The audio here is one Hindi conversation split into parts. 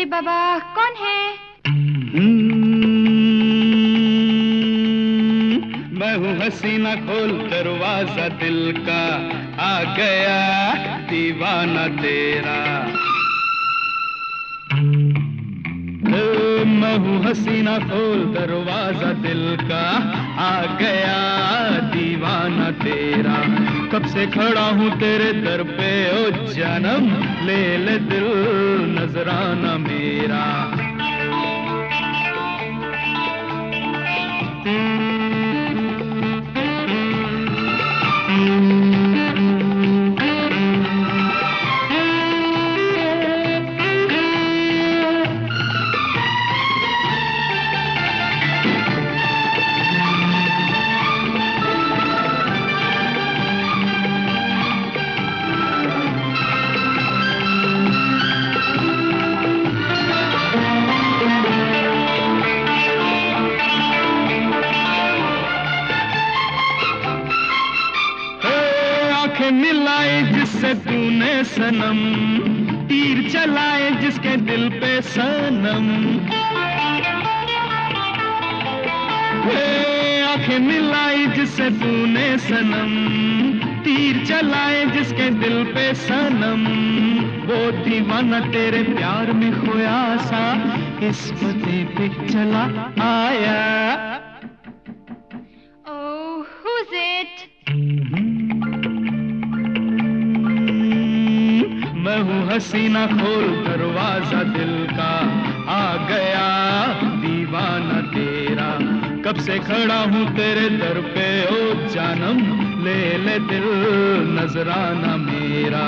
अरे बाबा, कौन है? मैं हूँ हसीना, खोल दरवाजा दिल का, आ गया दीवाना तेरा। मैं हूँ हसीना, खोल दरवाजा दिल का, आ गया दीवाना तेरा। कब से खड़ा हूँ तेरे दर पे ओ जानम, ले ले दिल नजराना मेरा। आंखें मिलाए जिससे तूने सनम, तीर चलाए जिसके दिल पे सनम। आंखें मिलाई जिससे तूने सनम, तीर चलाए जिसके दिल पे सनम। वो दीवाना तेरे प्यार में खोया सा, इस पते पे चला आया। Oh, who's it? मैं हूँ हसीना, खोल दरवाजा दिल का, आ गया दीवाना तेरा। कब से खड़ा हूँ तेरे दर पे ओ जानम, ले ले दिल नजराना मेरा।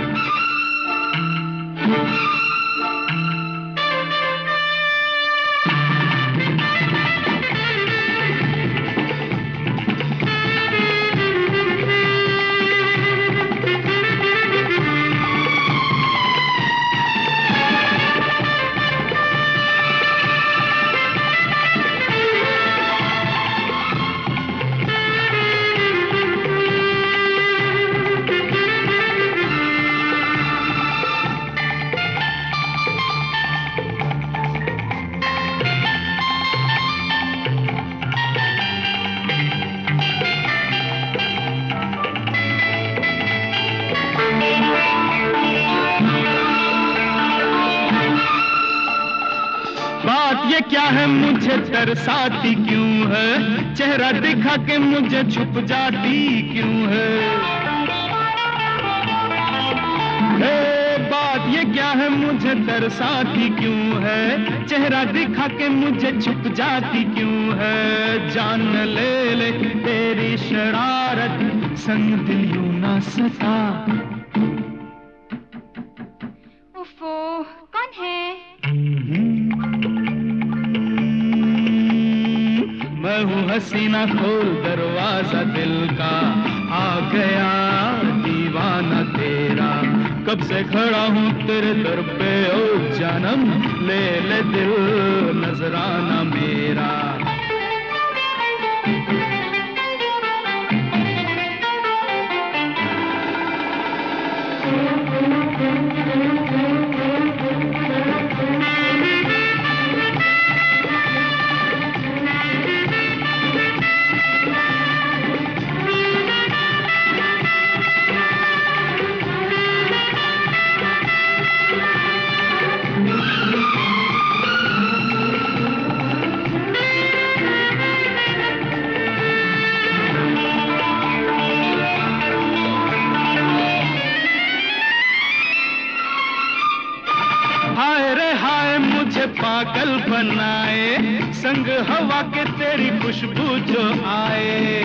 बात ये क्या है, मुझे तरसाती क्यों है, चेहरा दिखा के मुझे छुप जाती क्यों है। बात ये क्या है, मुझे तरसाती क्यों है, चेहरा दिखा के मुझे छुप जाती क्यों है। जान ले ले तेरी शरारत, संग दिल यूं ना सता। ओफो, कौन है? मैं हूँ हसीना, खोल दरवाजा दिल का, आ गया दीवाना तेरा। कब से खड़ा हूँ तेरे दर पे ओ जानम, ले ले दिल नजराना मेरा। हाय रे हाय मुझे पागल बनाए, संग हवा के तेरी खुशबू जो आए।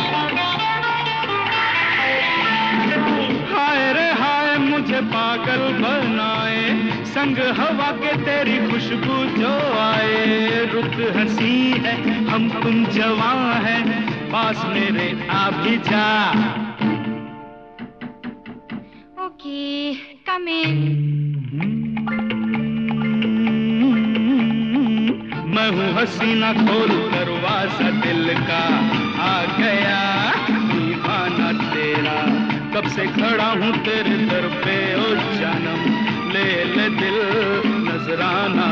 हाय रे हाय मुझे पागल बनाए, संग हवा के तेरी खुशबू जो आए। रुत हंसी है हम तुम जवां है, पास मेरे आ भी जा। Okay, come in. मैं हूँ हसीना, खोल दरवाजा दिल का, आ गया दीवाना तेरा। कब से खड़ा हूँ तेरे दर पे ओ जानम, ले ले दिल नजर नजराना